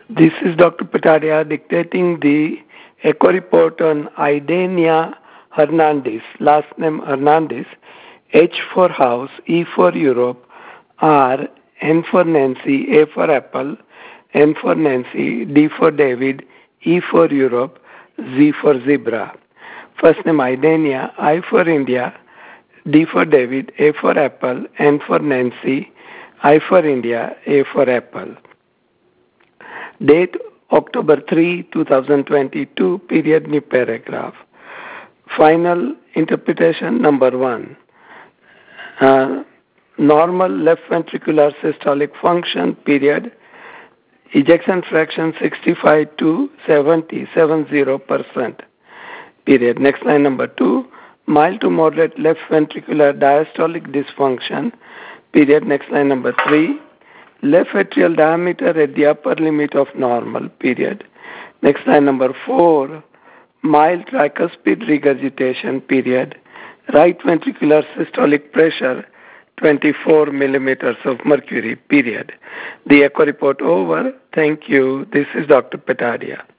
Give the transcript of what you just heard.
This is Dr. Patadia dictating the echo report on Idenia Hernandez, last name Hernandez, H for house, E for Europe, R, N for Nancy, A for Apple, N for Nancy, D for David, E for Europe, Z for zebra. First name Idenia, I for India, D for David, A for Apple, N for Nancy, I for India, A for Apple. Date October 3, 2022, period new paragraph. Final interpretation number 1. Normal left ventricular systolic function, period. Ejection fraction 65 to 70%, period. Next line number 2. Mild to moderate left ventricular diastolic dysfunction, period. Next line number 3. Left atrial diameter at the upper limit of normal, period. Next line number 4, mild tricuspid regurgitation, period. Right ventricular systolic pressure, 24 millimeters of mercury, period. The echo report over. Thank you. This is Dr. Patadia.